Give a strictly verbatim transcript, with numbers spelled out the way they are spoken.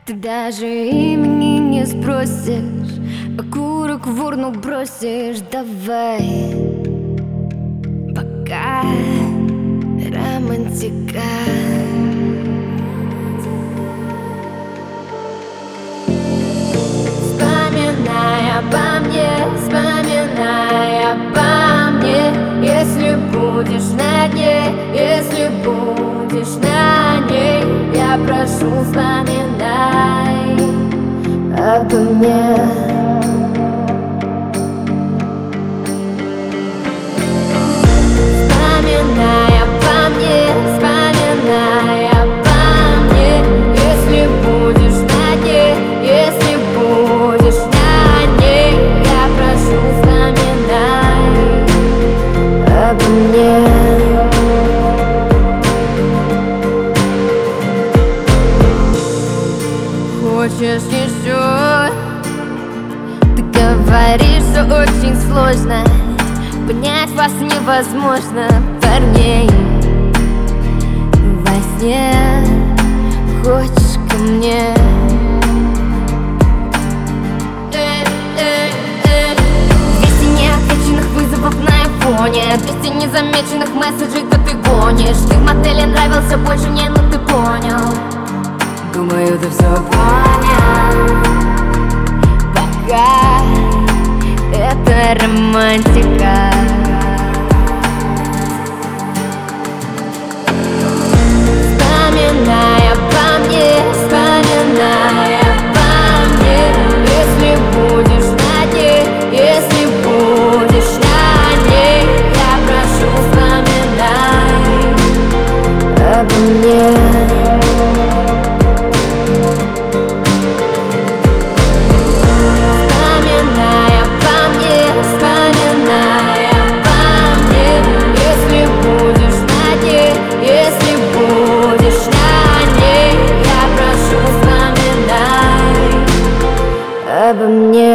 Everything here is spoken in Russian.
Ты даже имени не спросишь, окурок в урну бросишь. Давай, пока романтика. Вспоминай обо мне, вспоминай обо мне. Если будешь на дне, если будешь на ней, я прошу, вспоминай обо мне. Вспоминай обо мне, вспоминай обо мне. Если будешь на дне, если будешь на ней, я прошу, вспоминай обо мне. Хочешь еще? Ты говоришь, что очень сложно понять вас невозможно, парней. Во сне хочешь ко мне? Двести неотвеченных вызовов на айфоне, двести незамеченных месседжей, да ты гонишь. Ты в мотеле нравился больше мне, но ты понял. Думаю, ты все понял. Пока это романтика. Вспоминай обо мне, вспоминай обо мне. Если будешь на дне, если будешь на ней, я прошу, вспоминай обо мне. Обо мне.